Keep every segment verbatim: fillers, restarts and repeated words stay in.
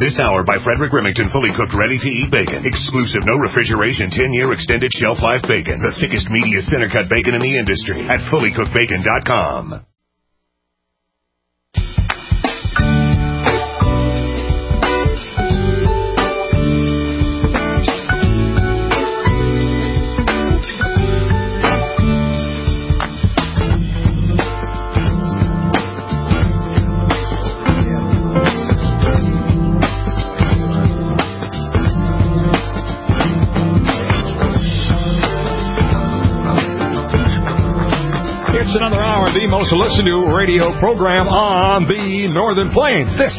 This hour by Frederick Remington, fully cooked, ready-to-eat bacon. Exclusive, no refrigeration, ten-year extended shelf life bacon. The thickest, meatiest, center-cut bacon in the industry at fully cooked bacon dot com. It's another hour of the most listened to radio program on the Northern Plains. This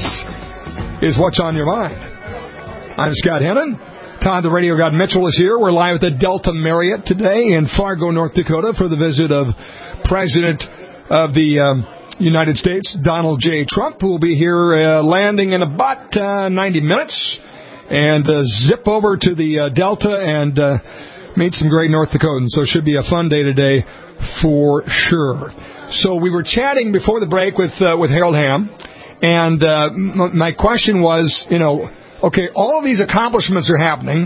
is What's on Your Mind. I'm Scott Hennon. Todd the Radio God Mitchell is here. We're live at the Delta Marriott today in Fargo, North Dakota for the visit of President of the um, United States, Donald J. Trump, who will be here uh, landing in about uh, ninety minutes and uh, zip over to the uh, Delta and uh, meet some great North Dakotans. So it should be a fun day today for sure. So we were chatting before the break with uh, with Harold Hamm, and uh, m- my question was, you know, okay, all of these accomplishments are happening.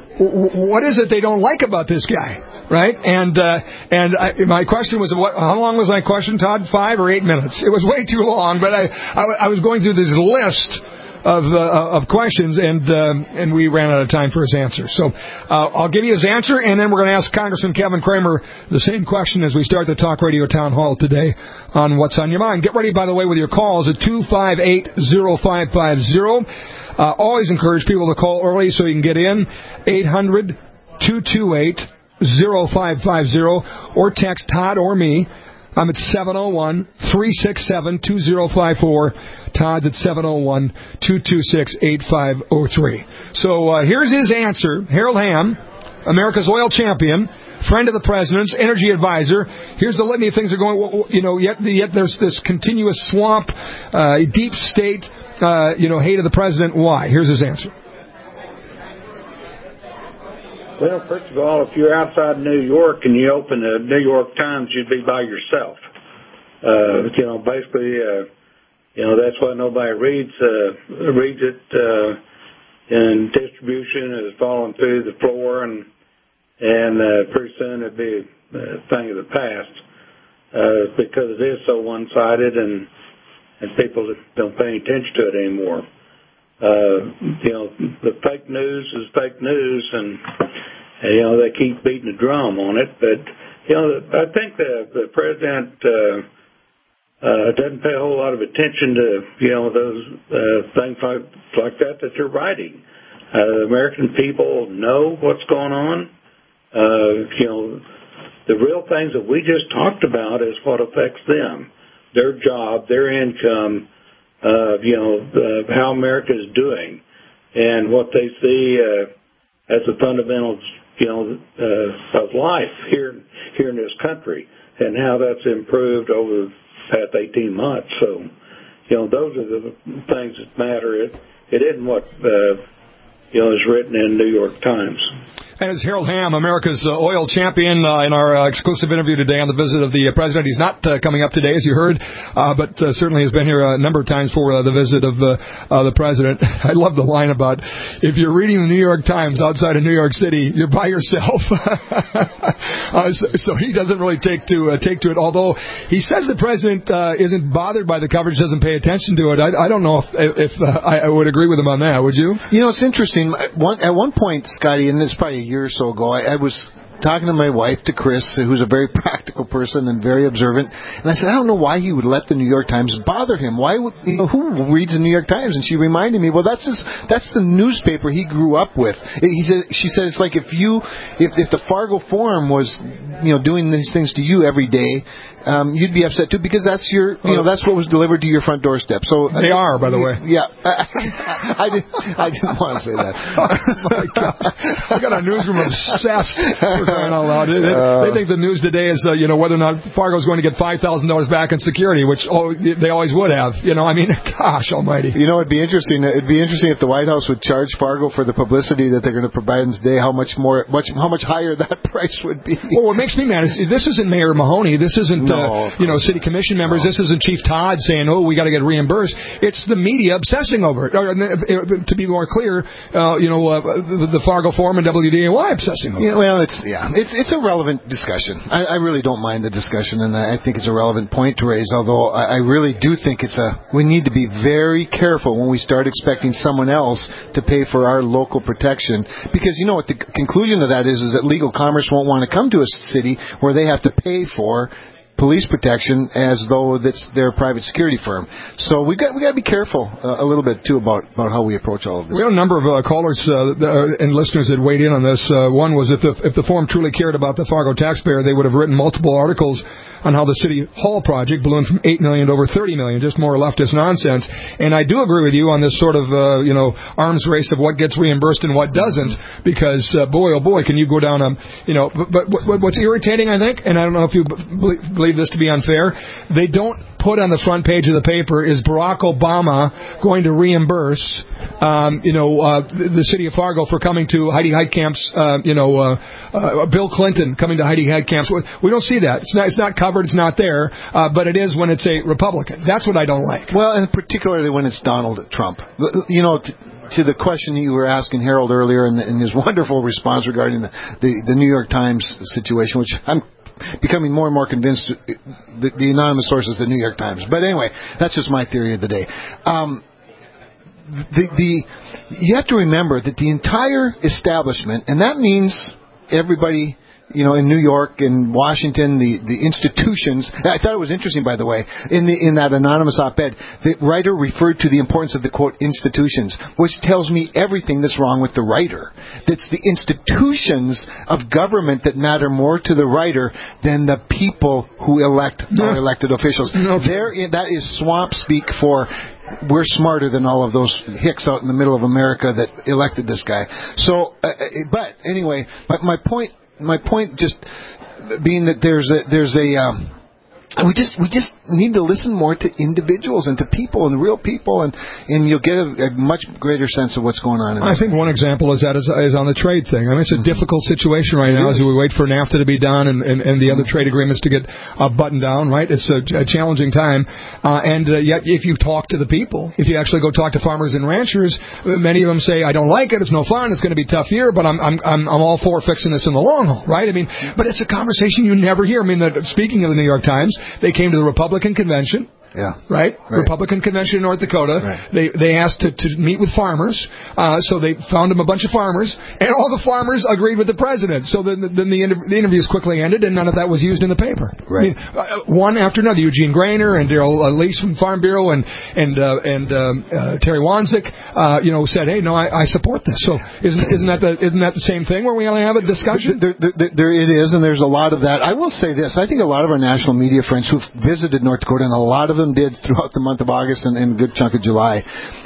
W- what is it they don't like about this guy, right? And uh, and I, my question was, what? How long was my question, Todd? Five or eight minutes? It was way too long, but I I, I was going through this list of uh, of questions, and uh, and we ran out of time for his answer. So uh, I'll give you his answer, and then we're going to ask Congressman Kevin Cramer the same question as we start the Talk Radio Town Hall today on What's on Your Mind. Get ready, by the way, with your calls at two five eight, zero five five zero. Uh, always encourage people to call early so you can get in. eight hundred, two two eight, zero five five zero, or text Todd or me. I'm at seven oh one, three six seven, two oh five four. Todd's at seven oh one, two two six, eight five oh three. So uh, here's his answer. Harold Hamm, America's oil champion, friend of the president's, energy advisor. Here's the litany of things that are going, you know, yet, yet there's this continuous swamp, uh, deep state, uh, you know, hate of the president. Why? Here's his answer. Well, first of all, if you're outside New York and you open the New York Times, you'd be by yourself. Uh, you know, basically, uh, you know, that's why nobody reads uh, reads it. Uh, and distribution is falling through the floor, and and uh, pretty soon it'd be a thing of the past uh, because it is so one-sided, and and people don't pay attention to it anymore. Uh, you know, the fake news is fake news, and, and you know, they keep beating the drum on it. But, you know, I think the, the president uh, uh, doesn't pay a whole lot of attention to, you know, those uh, things like, like that that you're writing. Uh, the American people know what's going on. Uh, you know, the real things that we just talked about is what affects them, their job, their income, Uh, you know, uh, how America is doing and what they see uh, as the fundamentals, you know, uh, of life here here in this country and how that's improved over the past eighteen months. So, you know, those are the things that matter. It, it isn't what, uh, you know, is written in New York Times. And it's Harold Hamm, America's uh, oil champion, uh, in our uh, exclusive interview today on the visit of the uh, president. He's not uh, coming up today, as you heard, uh, but uh, certainly has been here a number of times for uh, the visit of uh, uh, the president. I love the line about, if you're reading the New York Times outside of New York City, you're by yourself. uh, so, so he doesn't really take to uh, take to it, although he says the president uh, isn't bothered by the coverage, doesn't pay attention to it. I, I don't know if, if uh, I, I would agree with him on that. Would you? You know, it's interesting. One, at one point, Scotty, and it's probably a year or so ago, I, I was talking to my wife, to Chris, who's a very practical person and very observant, and I said, I don't know why he would let the New York Times bother him. Why would, you know, who reads the New York Times? And she reminded me, well, that's his, that's the newspaper he grew up with. He said, she said, it's like if you, if, if the Fargo Forum was, you know, doing these things to you every day, um, you'd be upset too, because that's your, you know, that's what was delivered to your front doorstep. So they uh, are, by the way. Yeah, I, I, didn't, I didn't want to say that. Oh my God, I got a newsroom obsessed for crying out loud. They, uh, they think the news today is, uh, you know, whether or not Fargo's going to get five thousand dollars back in security, which oh, they always would have. You know, I mean, gosh almighty. You know, it'd be interesting. It'd be interesting if the White House would charge Fargo for the publicity that they're going to provide them today. How much more, much, how much higher that price would be. Well, what makes me mad is this isn't Mayor Mahoney. This isn't, no, uh, you know, city commission members. No. This isn't Chief Todd saying, oh, we got to get reimbursed. It's the media obsessing over it. Or, to be more clear, uh, you know, uh, the, the Fargo Forum and W D A Y obsessing over it. Yeah, well, it's, yeah, it's, it's a relevant discussion. I, I really don't mind the discussion, and I think it's a relevant point to raise, although I, I really do think it's a, we need to be very careful when we start expecting someone else to pay for our local protection, because you know what the conclusion of that is, is that legal commerce won't want to come to a city where they have to pay for police protection as though that's their private security firm. So we got we got to be careful uh, a little bit too about, about how we approach all of this. We have a number of uh, callers uh, and listeners that weighed in on this. Uh, one was if the if the forum truly cared about the Fargo taxpayer, they would have written multiple articles on how the City Hall project ballooned from eight million dollars to over thirty million dollars, just more leftist nonsense. And I do agree with you on this sort of, uh, you know, arms race of what gets reimbursed and what doesn't, because, uh, boy, oh boy, can you go down a, you know, but, but what's irritating, I think, and I don't know if you believe this to be unfair, they don't put on the front page of the paper, is Barack Obama going to reimburse, um, you know, uh, the city of Fargo for coming to Heidi Heitkamp's, uh, you know, uh, uh, Bill Clinton coming to Heidi Heitkamp's. We don't see that. It's not, it's not covered. It's not there. Uh, but it is when it's a Republican. That's what I don't like. Well, and particularly when it's Donald Trump. You know, t- to the question you were asking Harold earlier and, and his wonderful response regarding the, the, the New York Times situation, which I'm becoming more and more convinced the, the anonymous source is the New York Times. But anyway, that's just my theory of the day. Um, the, the you have to remember that the entire establishment, and that means everybody, you know, in New York and Washington, the, the institutions. I thought it was interesting, by the way, in the in that anonymous op-ed, the writer referred to the importance of the, quote, institutions, which tells me everything that's wrong with the writer. It's the institutions of government that matter more to the writer than the people who elect no. our elected officials. No. There, that is swamp speak for we're smarter than all of those hicks out in the middle of America that elected this guy. So, uh, but anyway, but my point... My point just being that there's a, there's a, um, we just, we just need to listen more to individuals and to people and real people, and, and you'll get a, a much greater sense of what's going on. In I think one example is that is, is on the trade thing. I mean, it's a mm-hmm. difficult situation right it now is. as we wait for NAFTA to be done and, and, and the other trade agreements to get uh, buttoned down, right? It's a, a challenging time. Uh, and uh, yet, if you talk to the people, if you actually go talk to farmers and ranchers, many of them say, I don't like it, it's no fun, it's going to be a tough year, but I'm, I'm, I'm, I'm all for fixing this in the long haul, right? I mean, but it's a conversation you never hear. I mean, the, speaking of the New York Times, they came to the Republican convention. Yeah. Right? right? Republican convention in North Dakota. Right. They they asked to, to meet with farmers. Uh, so they found them a bunch of farmers, and all the farmers agreed with the president. So then, then the, inter- the interviews quickly ended, and none of that was used in the paper. Right. I mean, uh, one after another. Eugene Grainer and Daryl uh, Lease from Farm Bureau and and uh, and um, uh, Terry Wanzik, uh, you know, said, "Hey, no, I, I support this." So isn't isn't that the isn't that the same thing where we only have a discussion? There, there, there, there it is, and there's a lot of that. I will say this: I think a lot of our national media friends who've visited North Dakota, and a lot of them did throughout the month of August and, and a good chunk of July,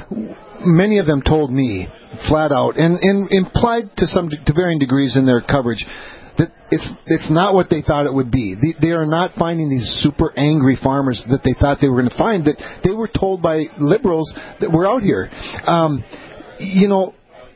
many of them told me flat out and, and implied to some to varying degrees in their coverage that it's it's not what they thought it would be. They, they are not finding these super angry farmers that they thought they were going to find. That they were told by liberals that were out here. Um, you know.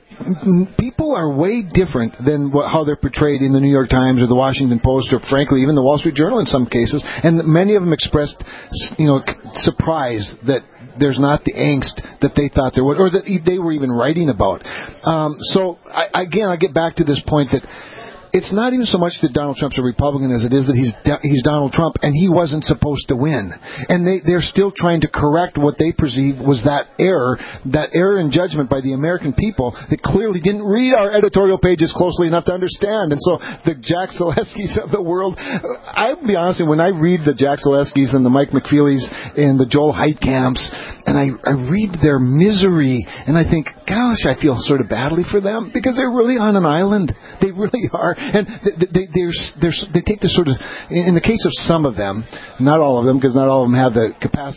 People are way different than what, how they're portrayed in the New York Times or the Washington Post or, frankly, even the Wall Street Journal in some cases. And many of them expressed, you know, surprise that there's not the angst that they thought there would, or that they were even writing about. Um, so, I, again, I get back to this point that it's not even so much that Donald Trump's a Republican as it is that he's he's Donald Trump and he wasn't supposed to win. And they, they're still trying to correct what they perceive was that error, that error in judgment by the American people that clearly didn't read our editorial pages closely enough to understand. And so the Jack Zaleskis of the world, I'll be honest, when I read the Jack Zaleskis and the Mike McFeelys and the Joel Heitkamps, and I, I read their misery, and I think, gosh, I feel sort of badly for them because they're really on an island. They really are. And they, they, they're, they're, they take the sort of, in the case of some of them, not all of them, because not all of them have the capacity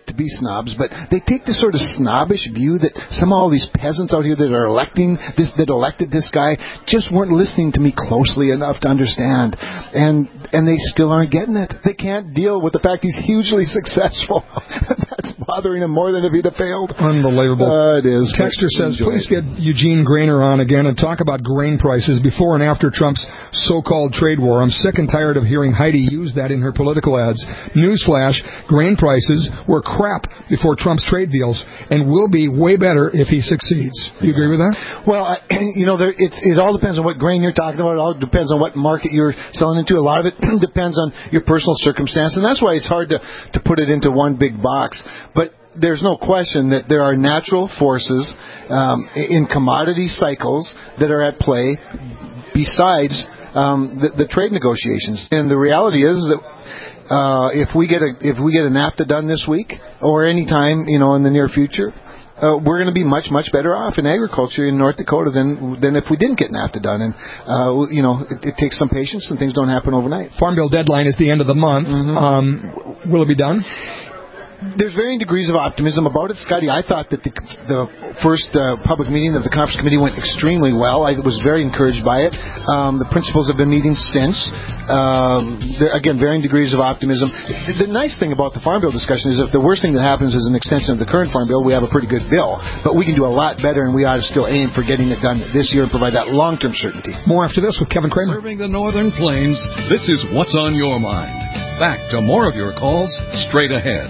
to be snobs, but they take this sort of snobbish view that somehow all these peasants out here that are electing this, that elected this guy, just weren't listening to me closely enough to understand, and and they still aren't getting it. They can't deal with the fact he's hugely successful. That's bothering him more than if he'd have failed. Unbelievable. Uh, it is. Texter says, please get Eugene Grainer on again and talk about grain prices before and after Trump's so-called trade war. I'm sick and tired of hearing Heidi use that in her political ads. Newsflash, grain prices were crap before Trump's trade deals and will be way better if he succeeds. Do you agree with that? Well, I, you know, there, it's, it all depends on what grain you're talking about. It all depends on what market you're selling into. A lot of it depends on your personal circumstance, and that's why it's hard to, to put it into one big box. But there's no question that there are natural forces um, in commodity cycles that are at play besides um, the, the trade negotiations. And the reality is that uh, if we get a if we get a NAFTA done this week or any time, you know, in the near future, Uh, we're going to be much, much better off in agriculture in North Dakota than than if we didn't get NAFTA done. And, uh, you know, it, it takes some patience and things don't happen overnight. Farm Bill deadline is the end of the month. Mm-hmm. Um, will it be done? There's varying degrees of optimism about it, Scotty. I thought that the, the first uh, public meeting of the conference committee went extremely well. I was very encouraged by it. Um, the principals have been meeting since. Um, there, again, varying degrees of optimism. The, the nice thing about the Farm Bill discussion is if the worst thing that happens is an extension of the current Farm Bill, we have a pretty good bill. But we can do a lot better, and we ought to still aim for getting it done this year and provide that long-term certainty. More after this with Kevin Kramer. Serving the Northern Plains, this is What's on Your Mind. Back to more of your calls straight ahead.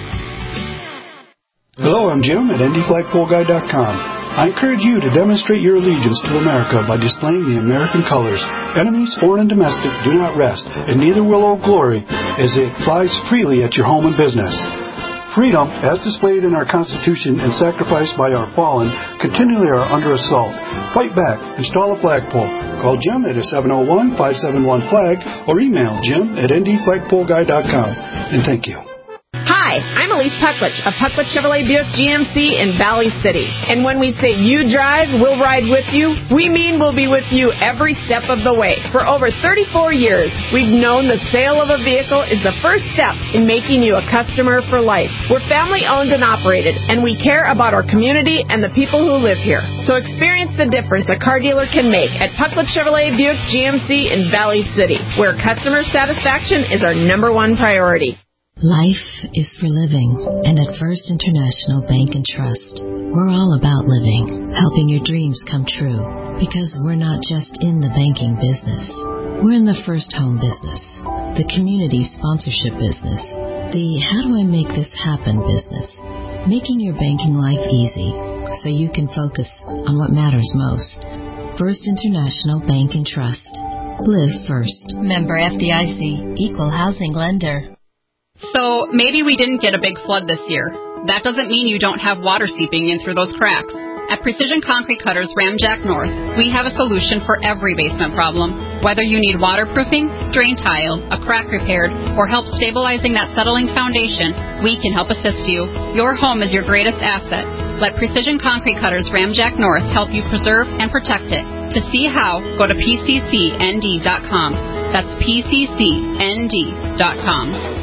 Hello, I'm Jim at Indy Flagpole Guide dot com. I encourage you to demonstrate your allegiance to America by displaying the American colors. Enemies, foreign and domestic, do not rest, and neither will Old Glory, as it flies freely at your home and business. Freedom, as displayed in our Constitution and sacrificed by our fallen, continually are under assault. Fight back. Install a flagpole. Call Jim at seven oh one, five seven one, flag or email Jim at Indy Flagpole Guide dot com. And thank you. Hi, I'm Elise Pucklich of Pucklich Chevrolet Buick G M C in Valley City. And when we say you drive, we'll ride with you, we mean we'll be with you every step of the way. For over thirty-four years, we've known the sale of a vehicle is the first step in making you a customer for life. We're family owned and operated, and we care about our community and the people who live here. So experience the difference a car dealer can make at Pucklich Chevrolet Buick G M C in Valley City, where customer satisfaction is our number one priority. Life is for living, and at First International Bank and Trust, we're all about living, helping your dreams come true, because we're not just in the banking business. We're in the first home business, the community sponsorship business, the how do I make this happen business, making your banking life easy so you can focus on what matters most. First International Bank and Trust. Live first. Member F D I C, Equal Housing Lender. So maybe we didn't get a big flood this year. That doesn't mean you don't have water seeping in through those cracks. At Precision Concrete Cutters Ramjack North, we have a solution for every basement problem. Whether you need waterproofing, drain tile, a crack repaired, or help stabilizing that settling foundation, we can help assist you. Your home is your greatest asset. Let Precision Concrete Cutters Ramjack North help you preserve and protect it. To see how, go to P C C N D dot com. That's P C C N D dot com.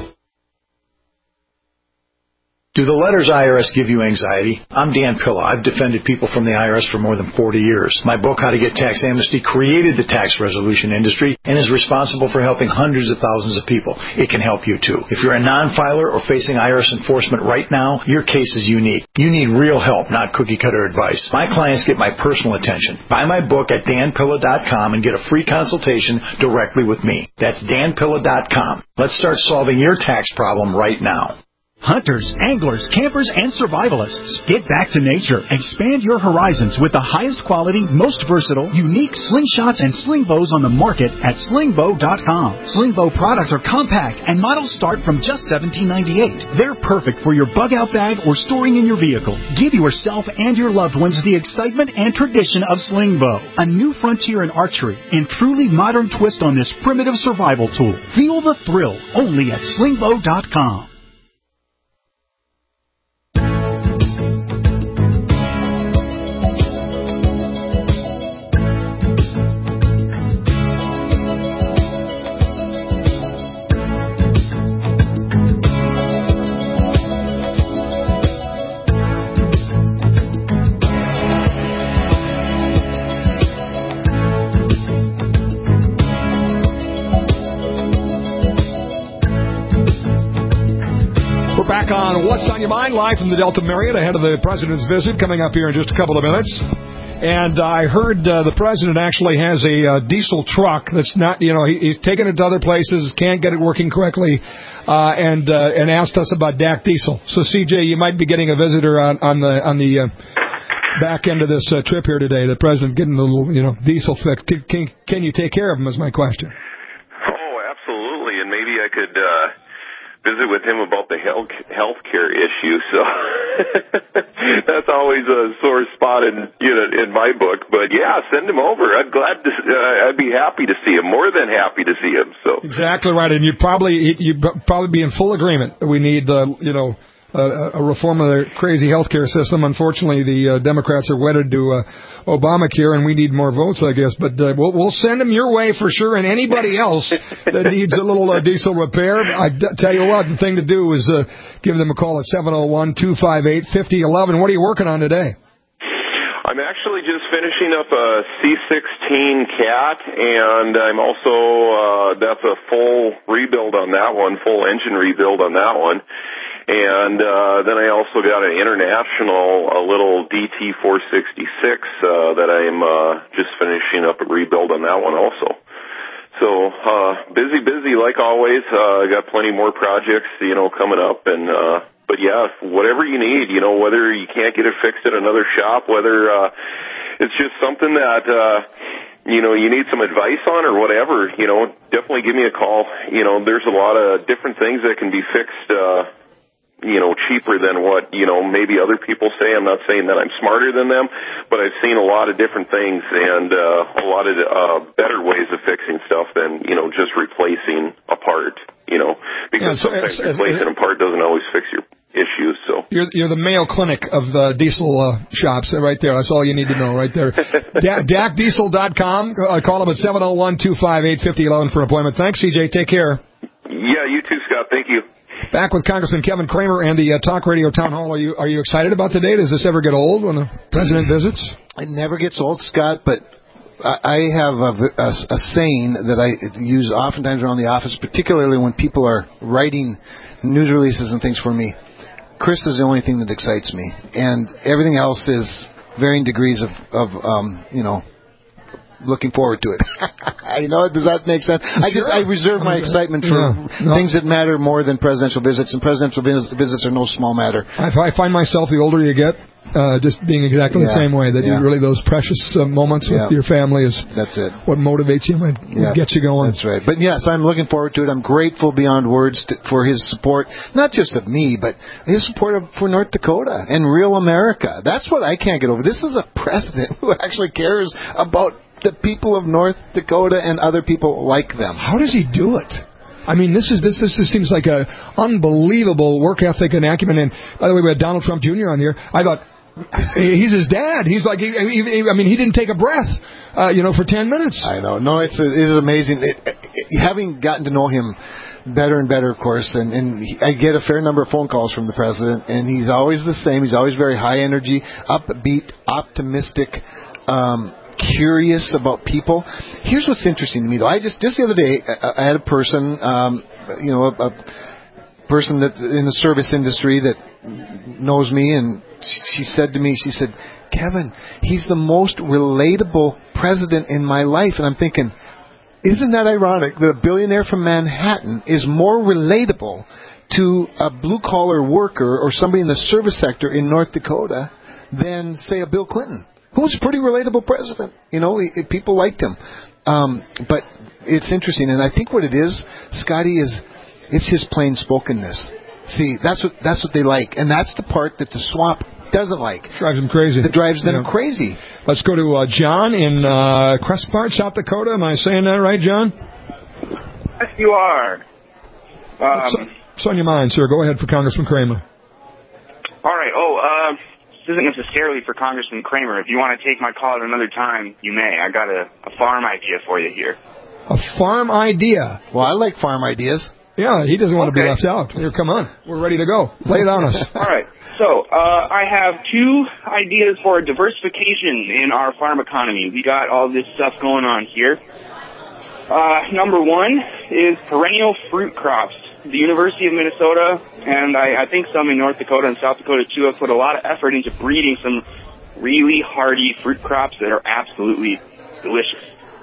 Do the letters I R S give you anxiety? I'm Dan Pilla. I've defended people from the I R S for more than forty years. My book, How to Get Tax Amnesty, created the tax resolution industry and is responsible for helping hundreds of thousands of people. It can help you, too. If you're a non-filer or facing I R S enforcement right now, your case is unique. You need real help, not cookie-cutter advice. My clients get my personal attention. Buy my book at Dan Pilla dot com and get a free consultation directly with me. That's Dan Pilla dot com. Let's start solving your tax problem right now. Hunters, anglers, campers, and survivalists. Get back to nature. Expand your horizons with the highest quality, most versatile, unique slingshots and sling bows on the market at sling bow dot com. Sling bow products are compact and models start from just seventeen ninety-eight. They're perfect for your bug out bag or storing in your vehicle. Give yourself and your loved ones the excitement and tradition of sling bow, a new frontier in archery and truly modern twist on this primitive survival tool. Feel the thrill only at sling bow dot com. back on What's on Your Mind, live from the Delta Marriott ahead of the President's visit coming up here in just a couple of minutes. And I heard uh, the President actually has a uh, diesel truck that's not, you know, he, he's taken it to other places, can't get it working correctly, uh, and uh, and asked us about D A C diesel. So, C J, you might be getting a visitor on, on the on the uh, back end of this uh, trip here today. The President getting a little, you know, diesel fix. Can, can, can you take care of him is my question. Oh, absolutely. And maybe I could uh, visit with him about the health healthcare issue. So that's always a sore spot in you know in my book. But yeah, send him over. I'd glad to. Uh, I'd be happy to see him. More than happy to see him. So exactly right, and you'd probably you'd probably be in full agreement. We need uh, you know. Uh, a reform of the crazy healthcare system. Unfortunately, the uh, Democrats are wedded to uh, Obamacare, and we need more votes, I guess. But uh, we'll, we'll send them your way for sure, and anybody else that needs a little uh, diesel repair. I d- tell you what, the thing to do is uh, give them a call at seven oh one, two five eight, five oh one one. What are you working on today? I'm actually just finishing up a C sixteen Cat, and I'm also, uh, that's a full rebuild on that one, full engine rebuild on that one. And uh, then I also got an international, a little D T four sixty-six uh, that I'm uh, just finishing up a rebuild on that one also. So uh, busy, busy like always. I uh, got plenty more projects, you know, coming up. And uh, but yeah, whatever you need, you know, whether you can't get it fixed at another shop, whether uh, it's just something that uh, you know you need some advice on or whatever, you know, definitely give me a call. You know, there's a lot of different things that can be fixed. Uh, you know, cheaper than what, you know, maybe other people say. I'm not saying that I'm smarter than them, but I've seen a lot of different things and uh, a lot of uh, better ways of fixing stuff than, you know, just replacing a part, you know, because yeah, so sometimes replacing a part doesn't always fix your issues. So You're, you're the Mayo Clinic of the diesel uh, shops right there. That's all you need to know right there. D A C diesel dot com. Uh, call them at seven oh one, two five eight, five oh one one for an appointment. Thanks, C J. Take care. Yeah, you too, Scott. Thank you. Back with Congressman Kevin Cramer and the uh, Talk Radio Town Hall. Are you are you excited about today? Does this ever get old when the president visits? It never gets old, Scott, but I have a, a, a saying that I use oftentimes around the office, particularly when people are writing news releases and things for me. Chris is the only thing that excites me, and everything else is varying degrees of, of um, you know, looking forward to it. You know, does that make sense? I just I reserve my excitement for yeah, no. things that matter more than presidential visits, and presidential vis- visits are no small matter. I, I find myself, the older you get, uh, just being exactly yeah. the same way. That yeah. you really those precious uh, moments with yeah. your family is that's it. What motivates you and yeah. gets you going. That's right. But yes, I'm looking forward to it. I'm grateful beyond words to, for his support, not just of me, but his support of, for North Dakota and real America. That's what I can't get over. This is a president who actually cares about the people of North Dakota and other people like them. How does he do it? I mean, this is this this just seems like a unbelievable work ethic and acumen. And by the way, we had Donald Trump Junior on here. I thought he's his dad. He's like, he, he, I mean, he didn't take a breath, uh, you know, for ten minutes. I know. No, it's it is amazing. It, it, having gotten to know him better and better, of course, and, and he, I get a fair number of phone calls from the president, and he's always the same. He's always very high energy, upbeat, optimistic. Um, curious about people. Here's what's interesting to me, though. I just just the other day, I, I had a person, um, you know, a, a person that in the service industry that knows me, and she, she said to me, she said, "Kevin, he's the most relatable president in my life." And I'm thinking, isn't that ironic that a billionaire from Manhattan is more relatable to a blue-collar worker or somebody in the service sector in North Dakota than, say, a Bill Clinton? Who's a pretty relatable president. You know, he, people liked him. Um, but it's interesting, and I think what it is, Scotty, is it's his plain-spokenness. See, that's what that's what they like, and that's the part that the swamp doesn't like. Drives them crazy. That drives them yeah. crazy. Let's go to uh, John in uh, Crestpart, South Dakota. Am I saying that right, John? Yes, you are. Um, what's, what's on your mind, sir? Go ahead for Congressman Cramer. All right. Oh, uh... This isn't necessarily for Congressman Cramer. If you want to take my call at another time, you may. I got a, a farm idea for you here. A farm idea? Well, I like farm ideas. Yeah, he doesn't want okay. to be left out. Here, come on. We're ready to go. Lay it on us. All right. So, uh, I have two ideas for diversification in our farm economy. We got all this stuff going on here. Uh, number one is perennial fruit crops. the University of Minnesota, and I, I think some in North Dakota and South Dakota too, have put a lot of effort into breeding some really hardy fruit crops that are absolutely delicious.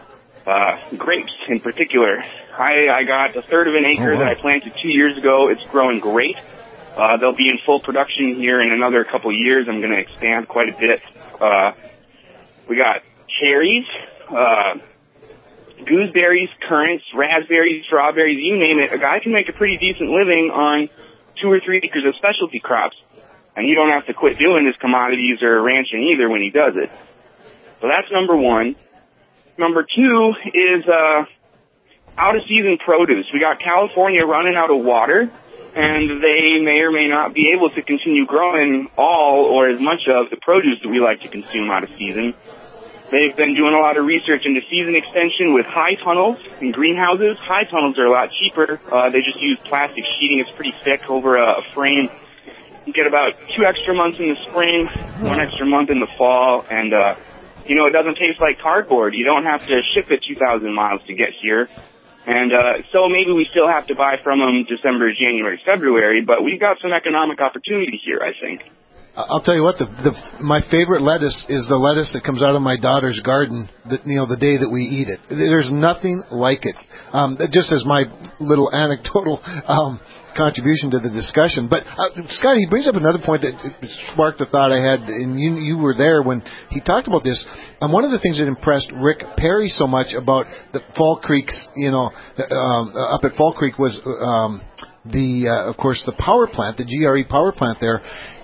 Uh, grapes in particular. I, I got a third of an acre oh, wow. that I planted two years ago. It's growing great. Uh, they'll be in full production here in another couple of years. I'm going to expand quite a bit. Uh, we got cherries, uh, gooseberries, currants, raspberries, strawberries, you name it. A guy can make a pretty decent living on two or three acres of specialty crops. And you don't have to quit doing his commodities or ranching either when he does it. So that's number one. Number two is uh, out-of-season produce. We got California running out of water, and they may or may not be able to continue growing all or as much of the produce that we like to consume out of season. They've been doing a lot of research into season extension with high tunnels and greenhouses. High tunnels are a lot cheaper. Uh, they just use plastic sheeting. It's pretty thick over a, a frame. You get about two extra months in the spring, one extra month in the fall, and, uh, you know, it doesn't taste like cardboard. You don't have to ship it two thousand miles to get here. And uh, so maybe we still have to buy from them December, January, February, but we've got some economic opportunity here, I think. I'll tell you what, the, the my favorite lettuce is the lettuce that comes out of my daughter's garden, the, you know, the day that we eat it. There's nothing like it. Um, just as my little anecdotal um, contribution to the discussion. But, uh, Scott, he brings up another point that sparked a thought I had, and you, you were there when he talked about this. And one of the things that impressed Rick Perry so much about the Fall Creek's, you know, um, up at Fall Creek was, um, the, uh, of course, the power plant, the G R E power plant there.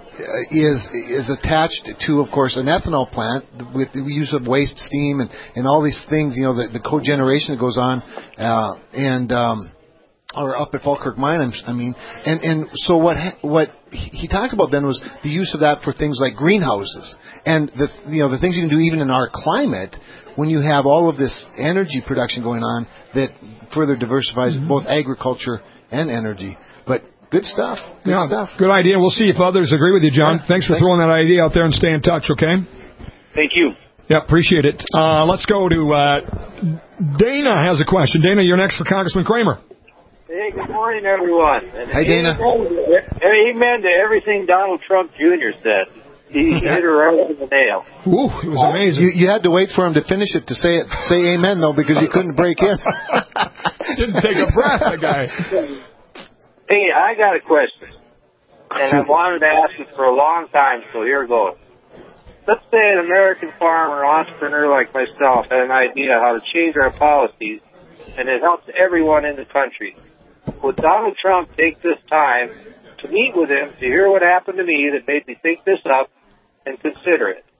Is is attached to, of course, an ethanol plant with the use of waste stream and, and all these things, you know, the, the cogeneration that goes on, uh, and um, or up at Falkirk Mine, I mean, and and so what what he talked about then was the use of that for things like greenhouses and the you know the things you can do even in our climate when you have all of this energy production going on that further diversifies mm-hmm. both agriculture and energy, but. Good stuff. Good yeah, stuff. Good idea. We'll see if others agree with you, John. Yeah, thanks for thanks. throwing that idea out there and stay in touch, okay? Thank you. Yeah, appreciate it. Uh, let's go to uh, Dana has a question. Dana, you're next for Congressman Kramer. Hey, good morning, everyone. And Hi, Dana. Amen to everything Donald Trump Junior said. He hit her right on the nail. Ooh, it was amazing. You, you had to wait for him to finish it to say it. Say amen, though, because he couldn't break in. Didn't take a breath, the guy. Hey, I got a question, and I've wanted to ask it for a long time, so here goes. Let's say an American farmer, entrepreneur like myself, had an idea how to change our policies, and it helps everyone in the country. Would Donald Trump take this time to meet with him to hear what happened to me that made me think this up and consider it?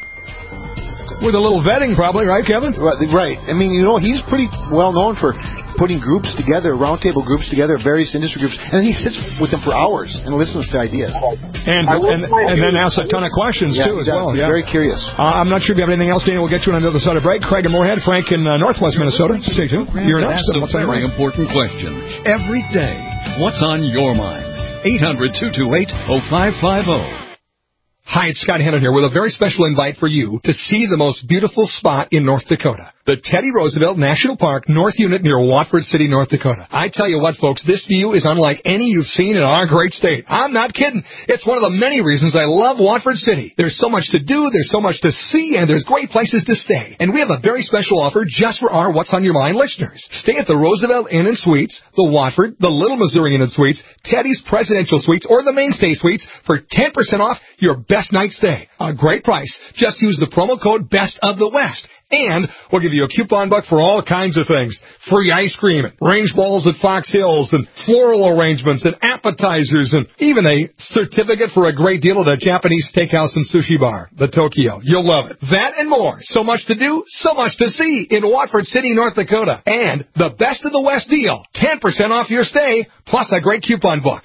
With a little vetting, probably, right, Kevin? Right. I mean, you know, he's pretty well known for putting groups together, roundtable groups together, various industry groups, and he sits with them for hours and listens to ideas. And and, and then asks a ton of questions, yeah, too, as does. well. He's yeah. very curious. Uh, I'm not sure if you have anything else, Dana. We'll get you on the other side of break. Craig and Moorhead, Frank in uh, Northwest Minnesota. Stay tuned. You're next. That's a very important question. Every day, what's on your mind? eight hundred, two two eight, oh five five oh. Hi, it's Scott Hannon here with a very special invite for you to see the most beautiful spot in North Dakota. The Teddy Roosevelt National Park North Unit near Watford City, North Dakota. I tell you what, folks, this view is unlike any you've seen in our great state. I'm not kidding. It's one of the many reasons I love Watford City. There's so much to do, there's so much to see, and there's great places to stay. And we have a very special offer just for our What's on Your Mind listeners. Stay at the Roosevelt Inn and Suites, the Watford, the Little Missouri Inn and Suites, Teddy's Presidential Suites, or the Mainstay Suites for ten percent off your best night stay. A great price. Just use the promo code Best of the West. And we'll give you a coupon buck for all kinds of things. Free ice cream, range balls at Fox Hills, and floral arrangements, and appetizers, and even a certificate for a great deal at a Japanese steakhouse and sushi bar, the Tokyo. You'll love it. That and more. So much to do, so much to see in Watford City, North Dakota. And the Best of the West deal. ten percent off your stay, plus a great coupon book.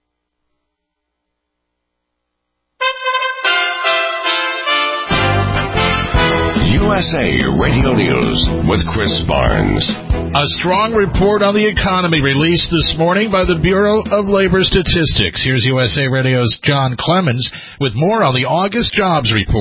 U S A Radio News with Chris Barnes. A strong report on the economy released this morning by the Bureau of Labor Statistics. Here's U S A Radio's John Clemens with more on the August jobs report.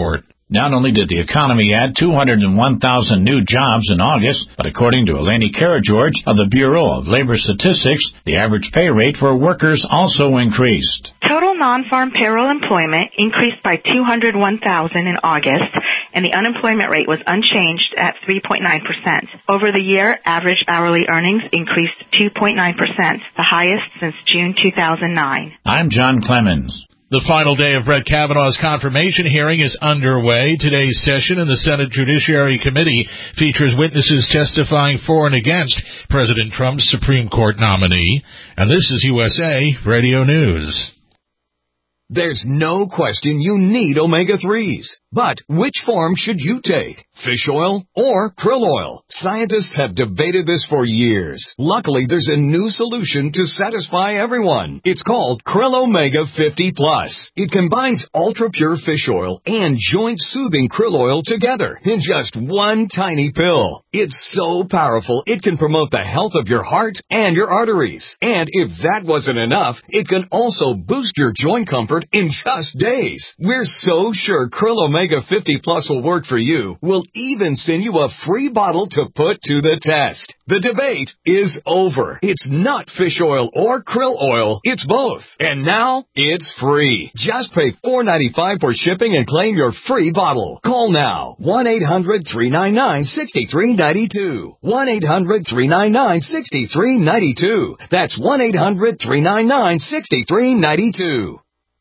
Not only did the economy add two hundred one thousand new jobs in August, but according to Eleni Karageorge of the Bureau of Labor Statistics, the average pay rate for workers also increased. Total non-farm payroll employment increased by two hundred one thousand in August, and the unemployment rate was unchanged at three point nine percent. Over the year, average hourly earnings increased two point nine percent, the highest since June two thousand nine. I'm John Clemens. The final day of Brett Kavanaugh's confirmation hearing is underway. Today's session in the Senate Judiciary Committee features witnesses testifying for and against President Trump's Supreme Court nominee. And this is U S A Radio News. There's no question you need omega threes. But which form should you take? Fish oil or krill oil? Scientists have debated this for years. Luckily, there's a new solution to satisfy everyone. It's called Krill Omega fifty plus. It combines ultra-pure fish oil and joint-soothing krill oil together in just one tiny pill. It's so powerful, it can promote the health of your heart and your arteries. And if that wasn't enough, it can also boost your joint comfort in just days. We're so sure Krill Omega fifty plus will work for you. We'll even send you a free bottle to put to the test. The debate is over. It's not fish oil or krill oil. It's both. And now it's free. Just pay four dollars and ninety-five cents for shipping and claim your free bottle. Call now. one eight hundred three nine nine six three nine two. one eight hundred three nine nine six three nine two. That's one eight hundred three nine nine six three nine two.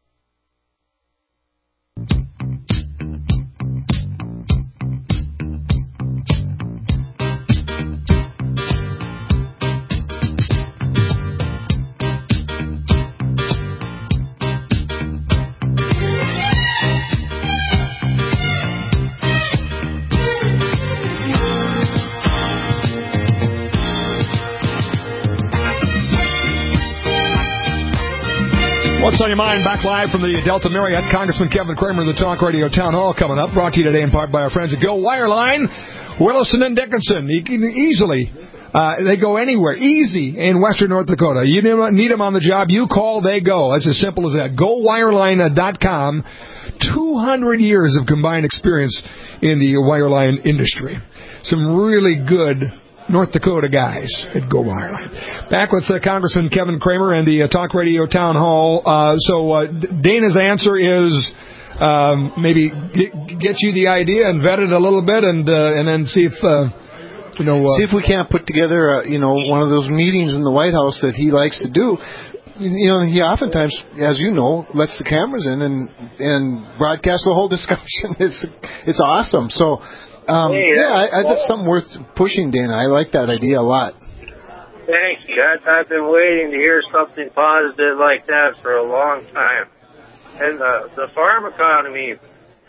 What's on your mind? Back live from the Delta Marriott. Congressman Kevin Cramer, the Talk Radio Town Hall coming up. Brought to you today in part by our friends at Go Wireline. Williston and Dickinson. You can easily, uh, they go anywhere. Easy in western North Dakota. You need them on the job, you call, they go. It's as simple as that. Go Wireline dot com. two hundred years of combined experience in the wireline industry. Some really good North Dakota guys at Go Wireline. Back with uh, Congressman Kevin Cramer and the uh, Talk Radio Town Hall. Uh, so uh, Dana's answer is um, maybe get, get you the idea and vet it a little bit, and uh, and then see if uh, you know uh, see if we can't put together uh, you know one of those meetings in the White House that he likes to do. You know, he oftentimes, as you know, lets the cameras in and and broadcasts the whole discussion. It's it's awesome. So. Um, hey, yeah, I, I, well, that's something worth pushing, Dana. I like that idea a lot. Thank you. I, I've been waiting to hear something positive like that for a long time. And uh, the farm economy,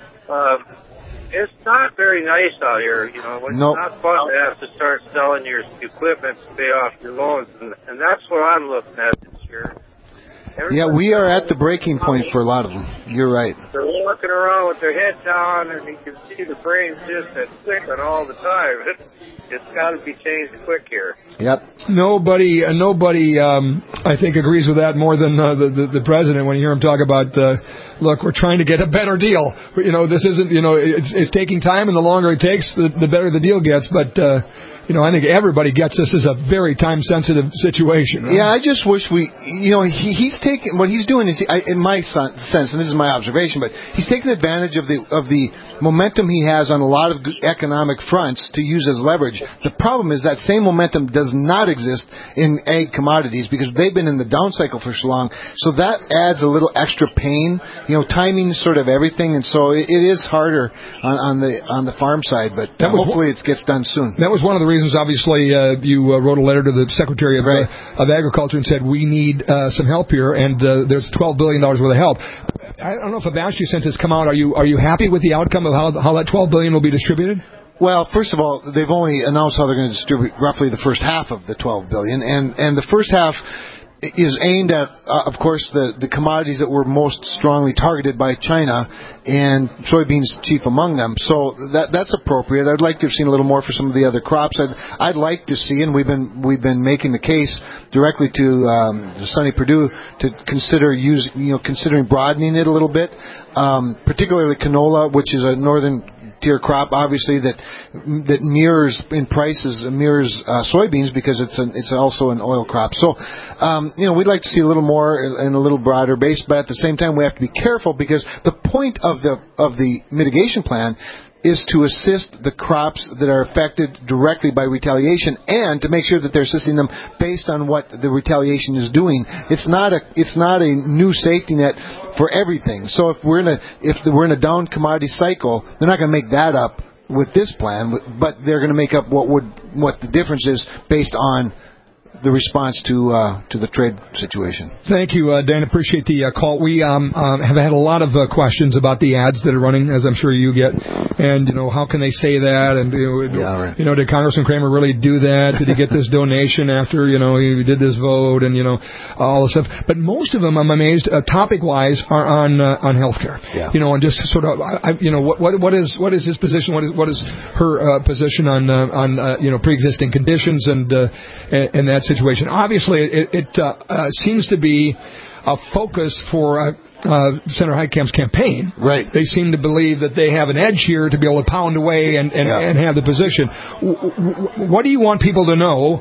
uh, it's not very nice out here. You know, it's nope. not fun to have to start selling your equipment to pay off your loans, and, and that's what I'm looking at this year. Everybody, yeah, we are at the breaking point for a lot of them. You're right. They're walking around with their head down, and you can see the brains just at clicking all the time. It's, it's got to be changed quick here. Yep. Nobody, uh, nobody, um, I think, agrees with that more than uh, the, the the president when you hear him talk about, uh, look, we're trying to get a better deal. You know, this isn't, you know, it's, it's taking time, and the longer it takes, the, the better the deal gets. But uh, you know, I think everybody gets this as a very time-sensitive situation. Right? Yeah, I just wish we, you know, he, he's taking, what he's doing is, I, in my sense, and this is my observation, but he's taking advantage of the of the momentum he has on a lot of economic fronts to use as leverage. The problem is that same momentum does not exist in ag commodities because they've been in the down cycle for so long. So that adds a little extra pain. You know, timing is sort of everything, and so it, it is harder on, on the on the farm side, but uh, hopefully it gets done soon. That was one of the reasons. Obviously, uh, you uh, wrote a letter to the Secretary of, right. uh, of Agriculture and said, we need uh, some help here, and uh, there's twelve billion dollars worth of help. I don't know if a Avashti, since it's come out, are you are you happy with the outcome of how how that twelve billion dollars will be distributed? Well, first of all, they've only announced how they're going to distribute roughly the first half of the twelve billion dollars, and, and the first half is aimed at, uh, of course, the, the commodities that were most strongly targeted by China, and soybeans chief among them. So that that's appropriate. I'd like to have seen a little more for some of the other crops. I'd I'd like to see, and we've been we've been making the case directly to um, Sonny Perdue to consider use you know considering broadening it a little bit, um, particularly canola, which is a northern tier crop, obviously that that mirrors in prices mirrors uh, soybeans because it's an, it's also an oil crop. So, um, you know, we'd like to see a little more and a little broader base, but at the same time, we have to be careful because the point of the of the mitigation plan is to assist the crops that are affected directly by retaliation and to make sure that they're assisting them based on what the retaliation is doing. It's not a it's not a new safety net for everything. So if we're in a if we're in a down commodity cycle, they're not going to make that up with this plan, but they're going to make up what would what the difference is based on the response to uh, to the trade situation. Thank you, uh, Dan. Appreciate the uh, call. We um, um, have had a lot of uh, questions about the ads that are running, as I'm sure you get. And, you know, how can they say that? And, you know, yeah, right. you know did Congressman Kramer really do that? Did he get this donation after, you know, he did this vote and, you know, all this stuff? But most of them, I'm amazed, uh, topic-wise, are on uh, on healthcare. Yeah. You know, and just sort of, I, you know, what what what is what is his position? What is what is her uh, position on uh, on uh, you know pre-existing conditions and uh, and, and that situation? Obviously, it, it uh, uh, seems to be a focus for uh, uh, Senator Heitkamp's campaign. Right. They seem to believe that they have an edge here to be able to pound away and, and, yeah. and have the position. What do you want people to know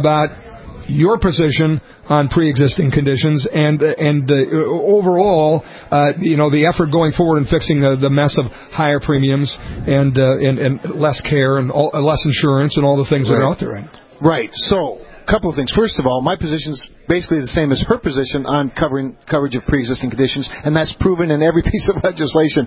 about your position on pre-existing conditions and and uh, overall, uh, you know, the effort going forward in fixing the, the mess of higher premiums and uh, and, and less care and all, less insurance and all the things right. that are out there right now? Right. So, a couple of things. First of all, my position is basically the same as her position on covering coverage of pre-existing conditions, and that's proven in every piece of legislation.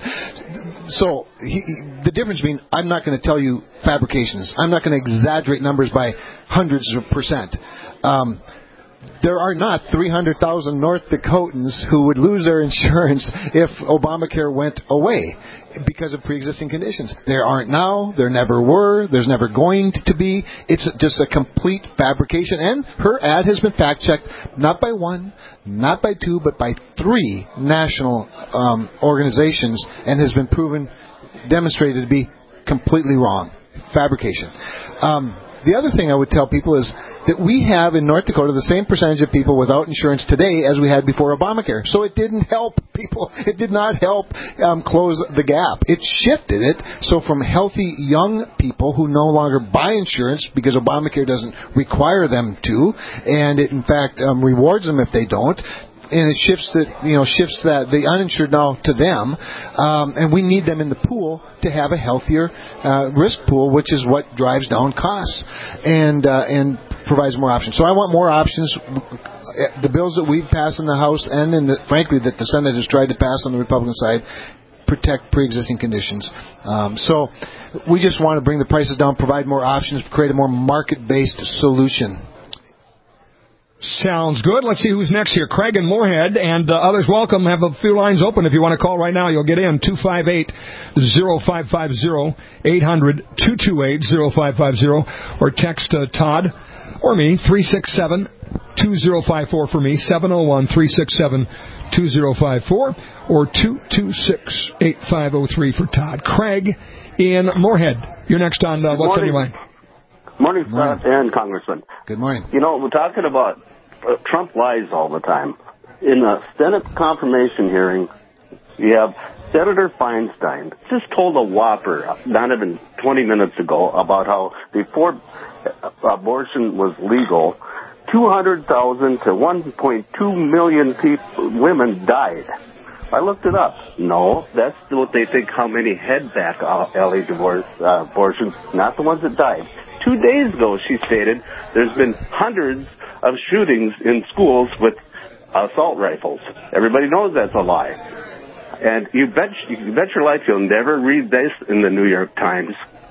So, he, the difference being, I'm not going to tell you fabrications. I'm not going to exaggerate numbers by hundreds of percent. Um, There are not three hundred thousand North Dakotans who would lose their insurance if Obamacare went away because of pre-existing conditions. There aren't now. There never were. There's never going to be. It's just a complete fabrication. And her ad has been fact-checked not by one, not by two, but by three national um, organizations and has been proven, demonstrated to be completely wrong. Fabrication. Um, the other thing I would tell people is that we have in North Dakota the same percentage of people without insurance today as we had before Obamacare. So it didn't help people. It did not help um, close the gap. It shifted it. So from healthy young people who no longer buy insurance because Obamacare doesn't require them to, and it in fact um, rewards them if they don't, and it shifts the you know shifts that the uninsured now to them, um, and we need them in the pool to have a healthier uh, risk pool, which is what drives down costs and uh, and provides more options. So I want more options. The bills that we've passed in the House and in the frankly that the Senate has tried to pass on the Republican side protect pre-existing conditions. Um, so we just want to bring the prices down, provide more options, create a more market-based solution. Sounds good. Let's see who's next here. Craig and Moorhead and uh, others welcome. Have a few lines open. If you want to call right now, you'll get in. two five eight, zero five five zero, eight hundred, two two eight, zero five five zero, or text uh, Todd or me, three six seven, two zero five four for me, seven oh one, three six seven, two zero five four, or two two six, eight five oh three for Todd. Craig in Moorhead. You're next on uh, What's on Your Mind. Morning, Scott and Congressman. Good morning. You know, we're talking about uh, Trump lies all the time. In the Senate confirmation hearing, you have Senator Feinstein just told a whopper not even twenty minutes ago about how before abortion was legal, two hundred thousand to one point two million people, women died. I looked it up. No, that's what they think how many head back alley divorce, uh, abortions, not the ones that died. Two days ago, she stated, there's been hundreds of shootings in schools with assault rifles. Everybody knows that's a lie. And you bet, you bet your life you'll never read this in the New York Times.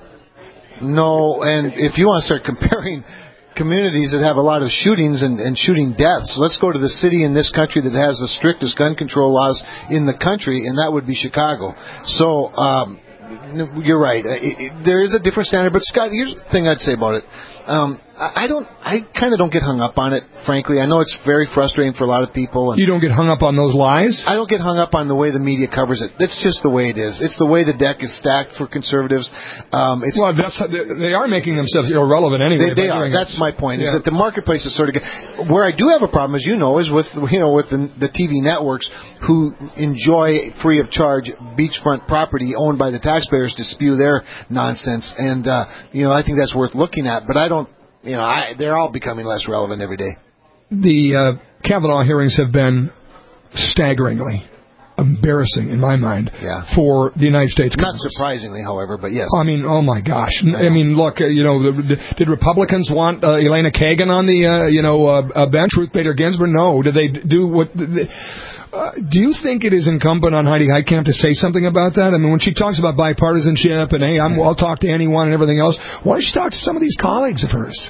No, and if you want to start comparing communities that have a lot of shootings and, and shooting deaths, let's go to the city in this country that has the strictest gun control laws in the country, and that would be Chicago. So, um, you're right. It, it, there is a different standard. But, Scott, here's the thing I'd say about it. Um, I don't. I kind of don't get hung up on it, frankly. I know it's very frustrating for a lot of people. And you don't get hung up on those lies? I don't get hung up on the way the media covers it. That's just the way it is. It's the way the deck is stacked for conservatives. Um, it's well, that's they are making themselves irrelevant anyway. They, they are. That's my point. Yeah. Is that the marketplace is sort of where I do have a problem, as you know, is with you know with the, the T V networks who enjoy free of charge beachfront property owned by the taxpayers to spew their nonsense, and uh, you know I think that's worth looking at. But I don't. You know, I, they're all becoming less relevant every day. The uh, Kavanaugh hearings have been staggeringly embarrassing, in my mind, yeah. for the United States Not Congress. surprisingly, however, but yes. I mean, oh my gosh. I, I mean, look, uh, you know, the, the, did Republicans want uh, Elena Kagan on the, uh, you know, uh, bench, Ruth Bader Ginsburg? No. Did they do what... They, Uh, do you think it is incumbent on Heidi Heitkamp to say something about that? I mean, when she talks about bipartisanship and, hey, I'm, I'll talk to anyone and everything else, why don't she talk to some of these colleagues of hers?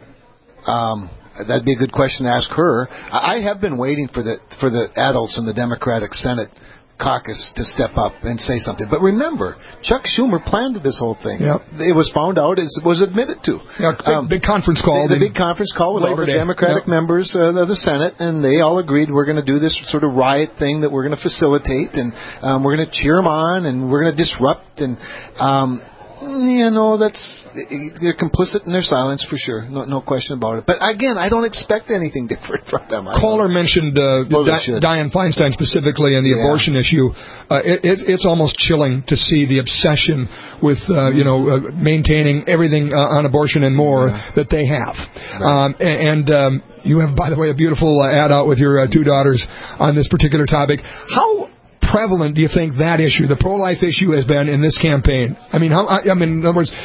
Um, that'd be a good question to ask her. I have been waiting for the for the adults in the Democratic Senate caucus to step up and say something. But remember, Chuck Schumer planned this whole thing. Yep. It was found out, it was admitted to. Yeah, big, um, big conference call. The, the big conference call with Labor all the Day. Democratic Yep. members uh, of the Senate, and they all agreed we're going to do this sort of riot thing that we're going to facilitate, and um, we're going to cheer them on, and we're going to disrupt, and um, you know, that's they're complicit in their silence for sure, no, no question about it. But again, I don't expect anything different from them. Caller mentioned uh, Di- Dianne Feinstein specifically and the yeah. abortion issue. Uh, it, it, it's almost chilling to see the obsession with uh, you know uh, maintaining everything uh, on abortion and more yeah. that they have. Right. Um, and um, you have, by the way, a beautiful uh, ad out with your uh, two daughters on this particular topic. How prevalent do you think that issue, the pro-life issue, has been in this campaign? I mean, how, I, I mean, in other words,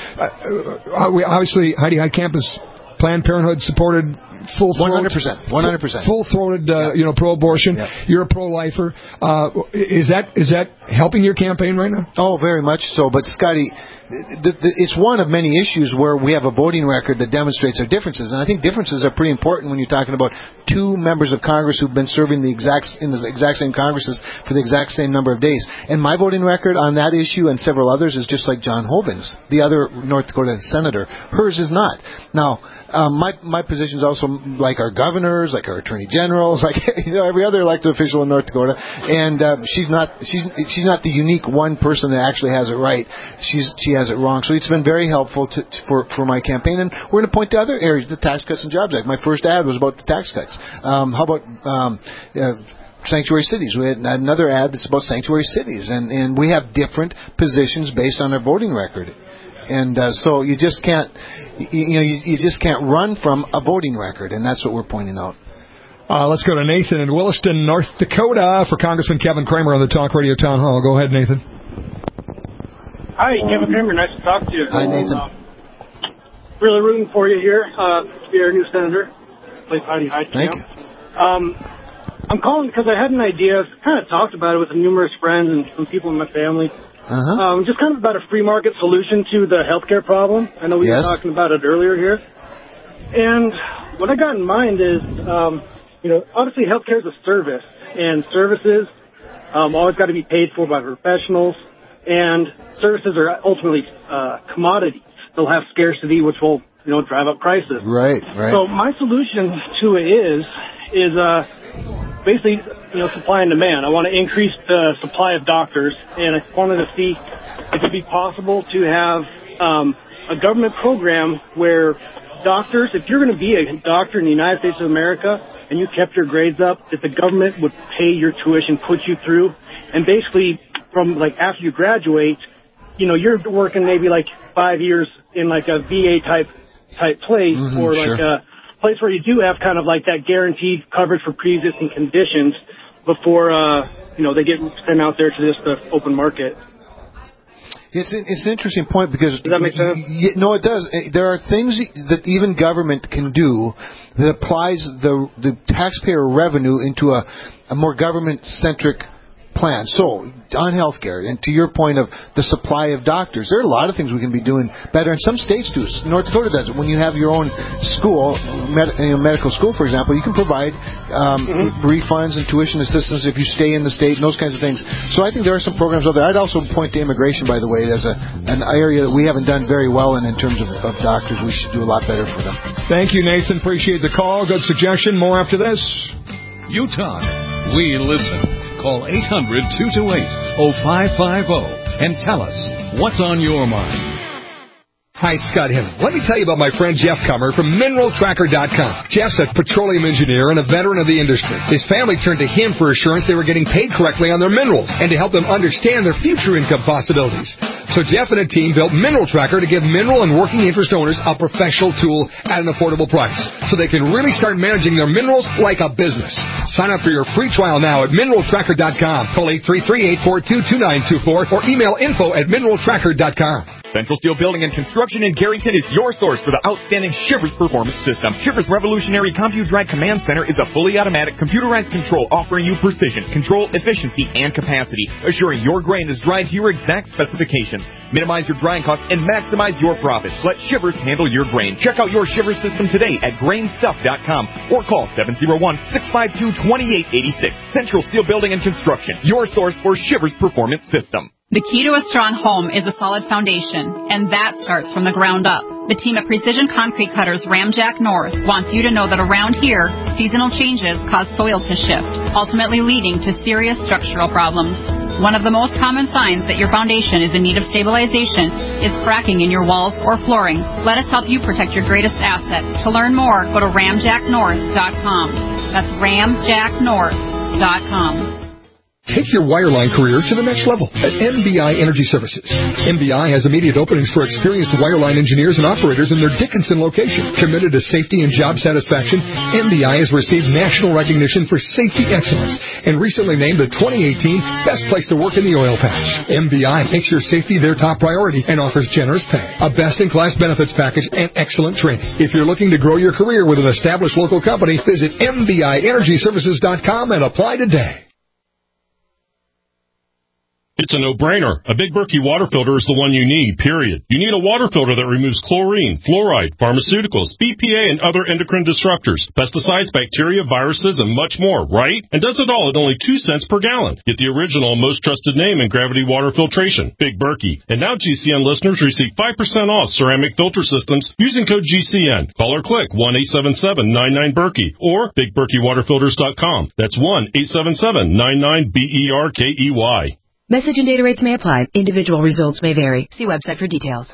uh, we, obviously Heidi Heitkamp is Planned Parenthood supported full throat, one hundred percent, one hundred percent, full throated, uh, yeah. you know, pro-abortion. Yeah. You're a pro-lifer. Uh, is that is that helping your campaign right now? Oh, very much so. But Scotty, the, the, it's one of many issues where we have a voting record that demonstrates our differences, and I think differences are pretty important when you're talking about two members of Congress who've been serving the exact in the exact same Congresses for the exact same number of days. And my voting record on that issue and several others is just like John Hoeven's, the other North Dakota senator. Hers is not. Now, um, my my position is also like our governors, like our attorney generals, like you know, every other elected official in North Dakota. And uh, she's not she's she's not the unique one person that actually has it right. She's she has it wrong. So it's been very helpful to, to, for for my campaign. And we're going to point to other areas, the Tax Cuts and Jobs Act. My first ad was about the tax cuts. Um, how about um, uh, sanctuary cities? We had another ad that's about sanctuary cities, and and we have different positions based on our voting record. And uh, so you just can't, you, you know, you, you just can't run from a voting record, and that's what we're pointing out. Uh, let's go to Nathan in Williston, North Dakota, for Congressman Kevin Cramer on the Talk Radio Town Hall. Go ahead, Nathan. Hi, Kevin Cramer. Nice to talk to you. Hi, Nathan. Uh, really rooting for you here uh, to be our new senator. Place Heidi Heitkamp. Thank you. Um, I'm calling because I had an idea. I've kind of talked about it with numerous friends and some people in my family. Uh-huh. Um, just kind of about a free market solution to the healthcare problem. I know we yes. were talking about it earlier here. And what I got in mind is, um, you know, obviously healthcare is a service, and services um, always got to be paid for by professionals, and services are ultimately uh, commodities. They'll have scarcity, which will, you know, drive up prices. Right, right. So my solution to it is, is uh, basically, you know, supply and demand. I want to increase the supply of doctors, and I wanted to see if it'd be possible to have um, a government program where doctors, if you're going to be a doctor in the United States of America and you kept your grades up, that the government would pay your tuition, put you through, and basically from like after you graduate, you know, you're working maybe like five years in like a V A type type place, mm-hmm, or like sure. a place where you do have kind of like that guaranteed coverage for pre-existing conditions before, uh, you know, they get sent out there to this the open market. It's it's an interesting point because does that make sense? Y- no, it does. There are things that even government can do that applies the the taxpayer revenue into a, a more government centric plan. So, on healthcare, and to your point of the supply of doctors, there are a lot of things we can be doing better, and some states do. North Dakota does it. When you have your own school, med- you know, medical school, for example, you can provide um, mm-hmm. refunds and tuition assistance if you stay in the state and those kinds of things. So I think there are some programs out there. I'd also point to immigration, by the way, as a, an area that we haven't done very well in in terms of, of doctors. We should do a lot better for them. Thank you, Nathan. Appreciate the call. Good suggestion. More after this. You talk. We listen. Call eight hundred, two two eight, oh five five oh and tell us what's on your mind. Hi, it's Scott Henry. Let me tell you about my friend Jeff Comer from Mineral Tracker dot com. Jeff's a petroleum engineer and a veteran of the industry. His family turned to him for assurance they were getting paid correctly on their minerals and to help them understand their future income possibilities. So Jeff and a team built Mineral Tracker to give mineral and working interest owners a professional tool at an affordable price so they can really start managing their minerals like a business. Sign up for your free trial now at Mineral Tracker dot com. Call eight three three, eight four two, two nine two four or email info at Mineral Tracker dot com. Central Steel Building and Construction in Garrington is your source for the outstanding Shivers Performance System. Shivers Revolutionary CompuDrive Command Center is a fully automatic computerized control offering you precision, control, efficiency, and capacity, assuring your grain is dried to your exact specifications. Minimize your drying costs and maximize your profits. Let Shivers handle your grain. Check out your Shivers system today at grain stuff dot com or call seven oh one, six five two, two eight eight six. Central Steel Building and Construction, your source for Shivers Performance System. The key to a strong home is a solid foundation, and that starts from the ground up. The team at Precision Concrete Cutters Ramjack North wants you to know that around here, seasonal changes cause soil to shift, ultimately leading to serious structural problems. One of the most common signs that your foundation is in need of stabilization is cracking in your walls or flooring. Let us help you protect your greatest asset. To learn more, go to ramjack north dot com. That's ramjack north dot com. Take your wireline career to the next level at M B I Energy Services. M B I has immediate openings for experienced wireline engineers and operators in their Dickinson location. Committed to safety and job satisfaction, M B I has received national recognition for safety excellence and recently named the twenty eighteen Best Place to Work in the Oil Patch. M B I makes your safety their top priority and offers generous pay, a best-in-class benefits package, and excellent training. If you're looking to grow your career with an established local company, visit M B I energy services dot com and apply today. It's a no-brainer. A Big Berkey water filter is the one you need, period. You need a water filter that removes chlorine, fluoride, pharmaceuticals, B P A, and other endocrine disruptors, pesticides, bacteria, viruses, and much more, right? And does it all at only two cents per gallon. Get the original and most trusted name in gravity water filtration, Big Berkey. And now G C N listeners receive five percent off ceramic filter systems using code G C N. Call or click one eight seven seven, nine nine, Berkey or big berkey water filters dot com. That's one eight seven seven, nine nine, B E R K E Y. Message and data rates may apply. Individual results may vary. See website for details.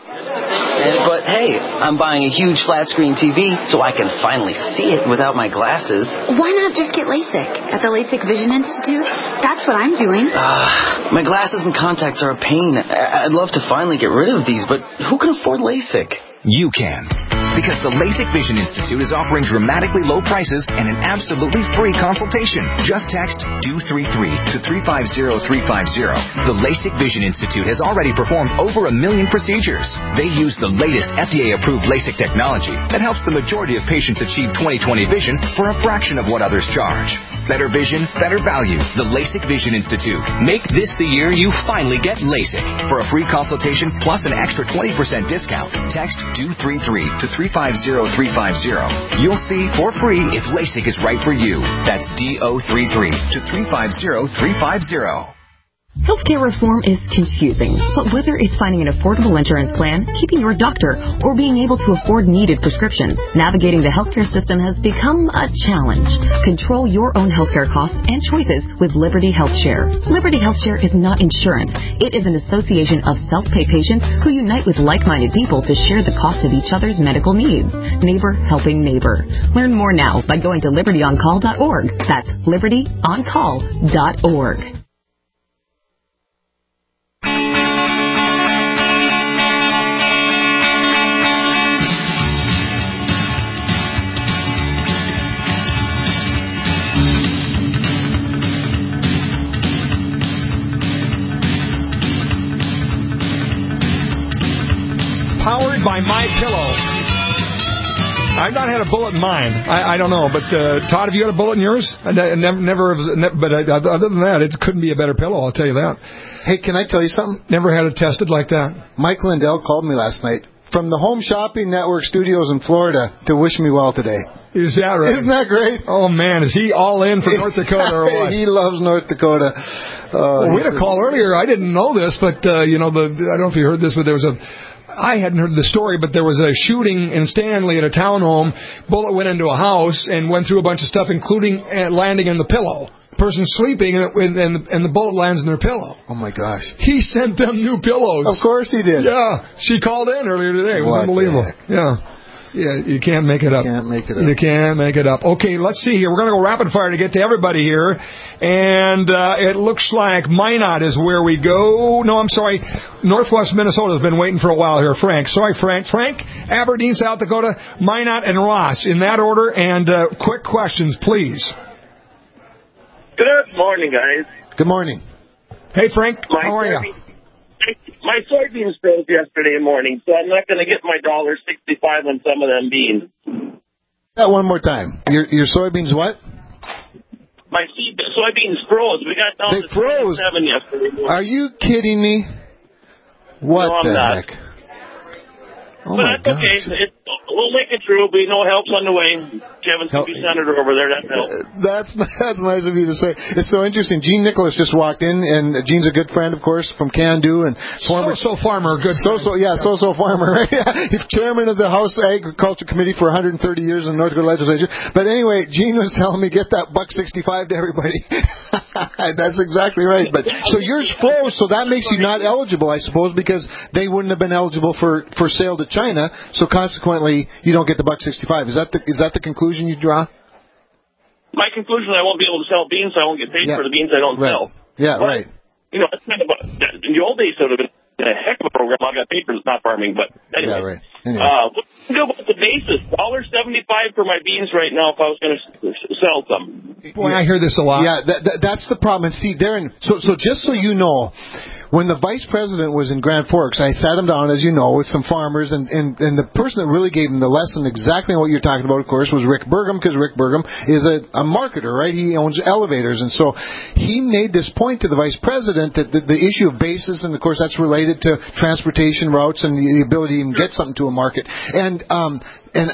But hey, I'm buying a huge flat screen T V so I can finally see it without my glasses. Why not just get LASIK at the LASIK Vision Institute? That's what I'm doing. Uh, my glasses and contacts are a pain. I'd love to finally get rid of these, but who can afford LASIK? You can. Because the LASIK Vision Institute is offering dramatically low prices and an absolutely free consultation. Just text D O three three to three five zero three five zero. The LASIK Vision Institute has already performed over a million procedures. They use the latest F D A-approved LASIK technology that helps the majority of patients achieve twenty twenty vision for a fraction of what others charge. Better vision, better value. The LASIK Vision Institute. Make this the year you finally get LASIK. For a free consultation plus an extra twenty percent discount, text D O three three to three five zero three five zero. You'll see for free if LASIK is right for you. That's D O three three to three five zero three five zero. Healthcare reform is confusing, but whether it's finding an affordable insurance plan, keeping your doctor, or being able to afford needed prescriptions, navigating the healthcare system has become a challenge. Control your own healthcare costs and choices with Liberty HealthShare. Liberty HealthShare is not insurance. It is an association of self-pay patients who unite with like-minded people to share the cost of each other's medical needs. Neighbor helping neighbor. Learn more now by going to liberty on call dot org. That's liberty on call dot org. Powered by MyPillow. I've not had a bullet in mine. I, I don't know, but uh, Todd, have you had a bullet in yours? I ne- never, never, never but uh, other than that, it couldn't be a better pillow. I'll tell you that. Hey, can I tell you something? Never had it tested like that. Mike Lindell called me last night from the Home Shopping Network studios in Florida to wish me well today. Is that right? Isn't that great? Oh man, is he all in for North Dakota or what? He loves North Dakota. Uh, well, we had a call earlier. I didn't know this, but uh, you know, the I don't know if you heard this, but there was a. I hadn't heard the story, but there was a shooting in Stanley at a townhome. Bullet went into a house and went through a bunch of stuff, including landing in the pillow. Person sleeping, and, it, and, and the bullet lands in their pillow. Oh, my gosh. He sent them new pillows. Of course he did. Yeah. She called in earlier today. It was what unbelievable. Yeah. Yeah, you can't make it up. You can't make it up. You can't make it up. Okay, let's see here. We're going to go rapid fire to get to everybody here. And uh, it looks like Minot is where we go. No, I'm sorry. Northwest Minnesota has been waiting for a while here. Frank. Sorry, Frank. Frank, Aberdeen, South Dakota, Minot, and Ross. In that order. And uh, quick questions, please. Good morning, guys. Good morning. Hey, Frank. My How are you? My soybeans froze yesterday morning, so I'm not going to get my one dollar sixty-five on some of them beans. That one more time. Your your soybeans what? My seed, soybeans froze. We got down they to froze. twenty-seven yesterday morning. Are you kidding me? What no, I'm the not. heck? Oh but my that's gosh. okay. It, we'll make it through. We know help's on the way. Kevin's going to be senator over there. That's help. That's that's nice of you to say. It's so interesting. Gene Nicholas just walked in, and Gene's a good friend, of course, from Can-Do and former so-so farmer, good so so yeah, so-so farmer. Right? Yeah. He's chairman of the House Agriculture Committee for one hundred thirty years in the North Dakota Legislature. But anyway, Gene was telling me get that buck sixty-five to everybody. That's exactly right. But so yours froze, so that makes you not eligible, I suppose, because they wouldn't have been eligible for for sale to China. So consequently, you don't get the buck sixty-five. Is that the is that the conclusion you draw? My conclusion is I won't be able to sell beans, so I won't get paid Yeah. for the beans I don't Right. sell. Yeah, But, right. You know, it's kind of a, in the old days, it would have been a heck of a program. I got paid for not farming, but anyway. Yeah, right. Anyway. Uh, what do you do about the basis? one dollar seventy-five for my beans right now if I was going to sell some. Boy, I hear this a lot. Yeah, that, that, that's the problem. And see, Darren, so, so just so you know, when the vice president was in Grand Forks, I sat him down, as you know, with some farmers, and, and, and the person that really gave him the lesson exactly what you're talking about, of course, was Rick Burgum, because Rick Burgum is a, a marketer, right? He owns elevators. And so he made this point to the vice president that the, the issue of basis, and of course that's related to transportation routes and the ability to even get something to a market. And um, And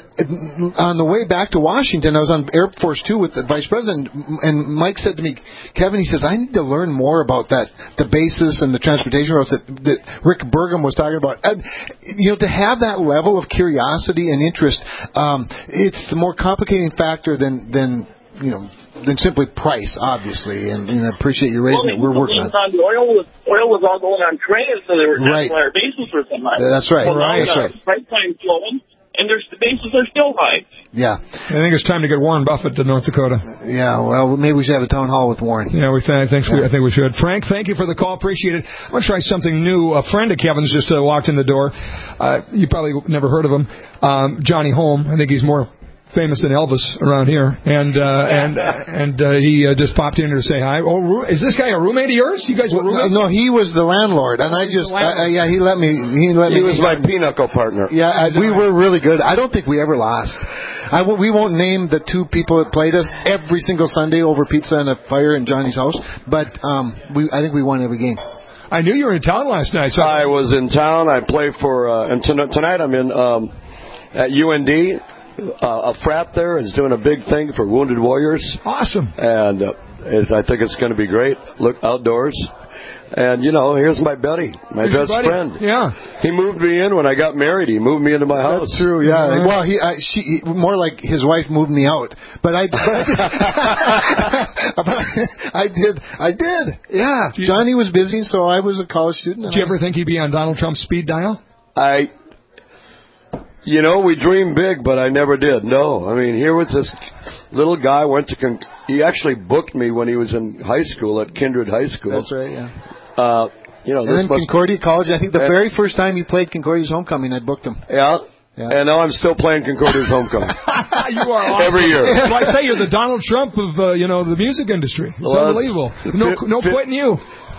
on the way back to Washington, I was on Air Force Two with the vice president, and Mike said to me, Kevin, he says, I need to learn more about that, the basis and the transportation routes that, that Rick Burgum was talking about. And, you know, to have that level of curiosity and interest, um, it's the more complicating factor than, than you know, than simply price, obviously. And, and I appreciate you raising well, it. We're working on it. The oil was, oil was all going on trains, so they were Right. that's why our basis were so high. That's right. Well, now That's we got right. price time flowing, and their bases are still high. Yeah. I think it's time to get Warren Buffett to North Dakota. Yeah, well, maybe we should have a town hall with Warren. Yeah, we th- I, think we, I think we should. Frank, thank you for the call. Appreciate it. I'm going to try something new. A friend of Kevin's just uh, walked in the door. Uh, you probably never heard of him. Um, Johnny Holm. I think he's more famous than Elvis around here. And uh, and and uh, he uh, just popped in here to say hi. Oh, roo- is this guy a roommate of yours? You guys were Well, roommates? no, he was the landlord, and I just, I, I, yeah, he let me, he let He me. was my pinochle partner. Yeah, I, we were really good. I don't think we ever lost. I w- we won't name the two people that played us every single Sunday over pizza and a fire in Johnny's house, but um, we, I think we won every game. I knew you were in town last night. So I was in town. I played for, uh, and tonight, tonight I'm in um, at U N D. Uh, a frat there is doing a big thing for Wounded Warriors. Awesome. And uh, it's, I think it's going to be great. Look outdoors. And, you know, here's my buddy, my Here's your best buddy. friend. Yeah. He moved me in when I got married. He moved me into my house. That's true. Yeah. Mhm. Well, he, I, she, he- more like his wife moved me out, but I, but I did, I did. Yeah. Johnny was busy, so I was a college student. Did you ever think he'd be on Donald Trump's speed dial? I, you know, we dreamed big, but I never did. No, I mean, here was this little guy went to. Con- he actually booked me when he was in high school at Kindred High School. That's right. Yeah. Uh, you know, And this then must, Concordia College. I think the and- very first time he played Concordia's homecoming, I booked him. yeah. Yeah. And now I'm still playing Concordia's homecoming. You are awesome. Every year. Well, I say you're the Donald Trump of uh, you know the music industry. It's Well, unbelievable. it's- No, fi- no fi- quitting you.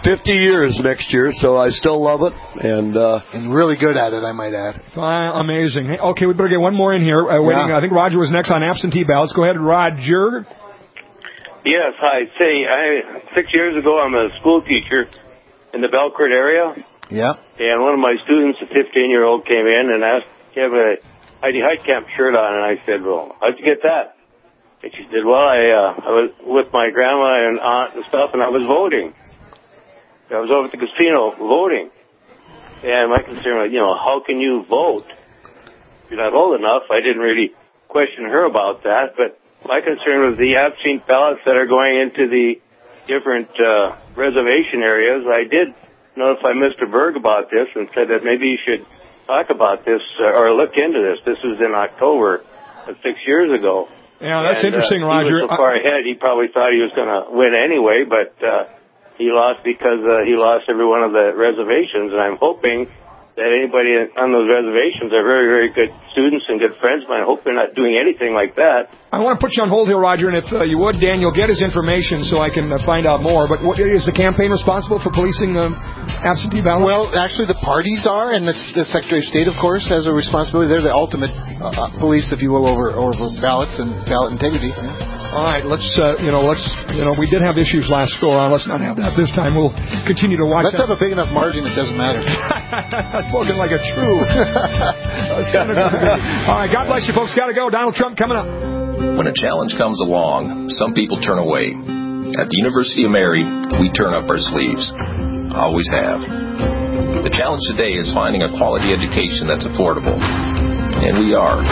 fifty years next year, so I still love it. And uh, and really good at it, I might add. Uh, amazing. Hey, okay, we better get one more in here. Uh, waiting. Yeah. I think Roger was next on absentee ballots. Go ahead, Roger. Yes, hi. Say, I, six years ago, I'm a school teacher in the Belcourt area. Yeah. And one of my students, a fifteen-year-old, came in and asked to have a Heidi Heitkamp shirt on, and I said, well, how'd you get that? And she said, well, I, uh, I was with my grandma and aunt and stuff, and I was voting. I was over at the casino voting. And my concern was, you know, how can you vote if you're not old enough? I didn't really question her about that, but my concern was the absentee ballots that are going into the different uh, reservation areas. I did notify Mister Berg about this and said that maybe you should talk about this uh, or look into this. This was in October of six years ago. Yeah, that's and, interesting, uh, Roger. He was so far ahead, he probably thought he was going to win anyway, but uh, he lost because uh, he lost every one of the reservations, and I'm hoping that anybody on those reservations are very, very good students and good friends, but I hope they're not doing anything like that. I want to put you on hold here, Roger, and if uh, you would, Dan, you'll get his information so I can uh, find out more. But what, is the campaign responsible for policing um, absentee ballots? Well, actually, the parties are, and the, the Secretary of State, of course, has a responsibility. They're the ultimate uh, police, if you will, over over ballots and ballot integrity. All right, let's, uh, you know, let's, you know, we did have issues last go around. Let's not have that this time. We'll continue to watch Let's that. have a big enough margin it doesn't matter. Spoken like a true uh, senator. All right, God bless you, folks. Got to go. Donald Trump coming up. When a challenge comes along, some people turn away. At the University of Mary, we turn up our sleeves. Always have. The challenge today is finding a quality education that's affordable. And we are.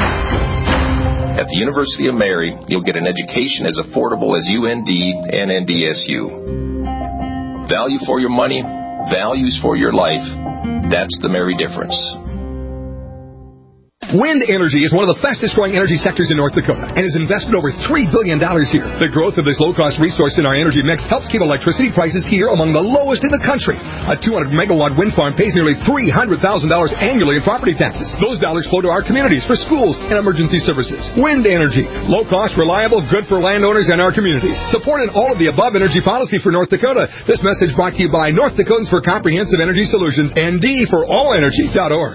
At the University of Mary, you'll get an education as affordable as U N D and N D S U. Value for your money, values for your life. That's the Mary difference. Wind energy is one of the fastest growing energy sectors in North Dakota and has invested over three billion dollars here. The growth of this low-cost resource in our energy mix helps keep electricity prices here among the lowest in the country. A two hundred megawatt wind farm pays nearly three hundred thousand dollars annually in property taxes. Those dollars flow to our communities for schools and emergency services. Wind energy. Low-cost, reliable, good for landowners and our communities. Support in all of the above energy policy for North Dakota. This message brought to you by North Dakotans for Comprehensive Energy Solutions, N D for all energy dot org.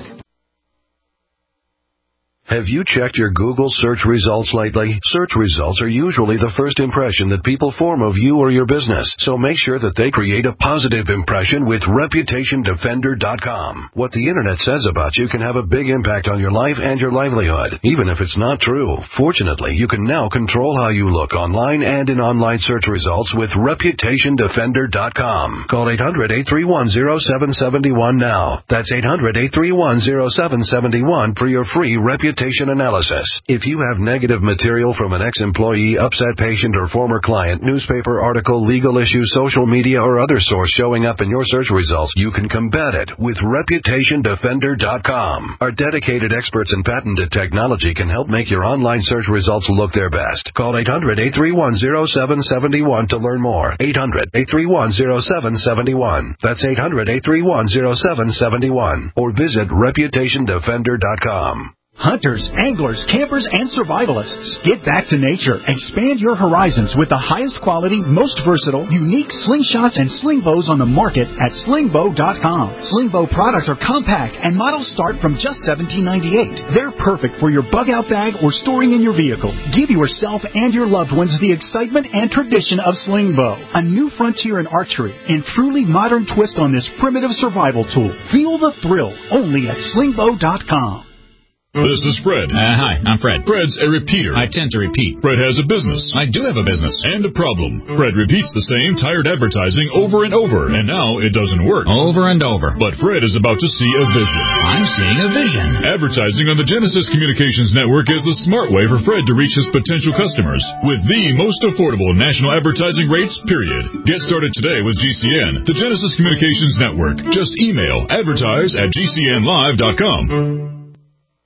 Have you checked your Google search results lately? Search results are usually the first impression that people form of you or your business, so make sure that they create a positive impression with Reputation Defender dot com. What the Internet says about you can have a big impact on your life and your livelihood, even if it's not true. Fortunately, you can now control how you look online and in online search results with Reputation Defender dot com. Call eight hundred, eight three one, zero seven seven one now. That's eight hundred, eight three one, zero seven seven one for your free reputation analysis. If you have negative material from an ex-employee, upset patient, or former client, newspaper article, legal issue, social media, or other source showing up in your search results, you can combat it with Reputation Defender dot com. Our dedicated experts in patented technology can help make your online search results look their best. Call eight hundred, eight three one, zero seven seven one to learn more. eight hundred, eight three one, zero seven seven one. That's eight hundred, eight three one, zero seven seven one. Or visit Reputation Defender dot com. Hunters, anglers, campers, and survivalists. Get back to nature. Expand your horizons with the highest quality, most versatile, unique slingshots and sling bows on the market at sling bow dot com. Sling bow products are compact and models start from just seventeen ninety-eight. They're perfect for your bug out bag or storing in your vehicle. Give yourself and your loved ones the excitement and tradition of sling bow. A new frontier in archery and truly modern twist on this primitive survival tool. Feel the thrill only at sling bow dot com. This is Fred. Uh, hi, I'm Fred. Fred's a repeater. I tend to repeat. Fred has a business. I do have a business. And a problem. Fred repeats the same tired advertising over and over, and now it doesn't work. Over and over. But Fred is about to see a vision. I'm seeing a vision. Advertising on the Genesis Communications Network is the smart way for Fred to reach his potential customers with the most affordable national advertising rates, period. Get started today with G C N, the Genesis Communications Network. Just email advertise at G C N live dot com.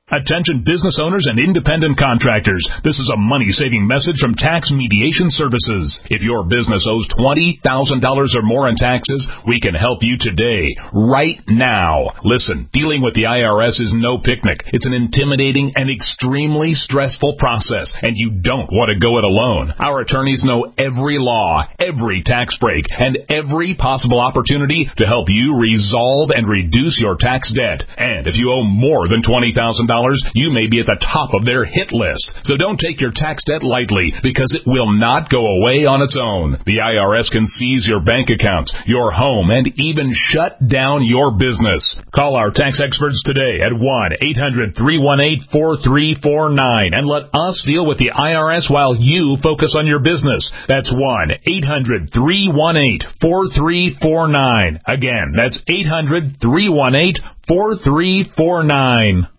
Attention business owners and independent contractors. This is a money-saving message from Tax Mediation Services. If your business owes twenty thousand dollars or more in taxes, we can help you today, right now. Listen, dealing with the I R S is no picnic. It's an intimidating and extremely stressful process, and you don't want to go it alone. Our attorneys know every law, every tax break, and every possible opportunity to help you resolve and reduce your tax debt. And if you owe more than twenty thousand dollars, you may be at the top of their hit list. So don't take your tax debt lightly, because it will not go away on its own. The I R S can seize your bank accounts, your home, and even shut down your business. Call our tax experts today at one eight hundred three one eight four three four nine and let us deal with the I R S while you focus on your business. That's one eight hundred three one eight four three four nine. Again, that's eight hundred three one eight four three four nine.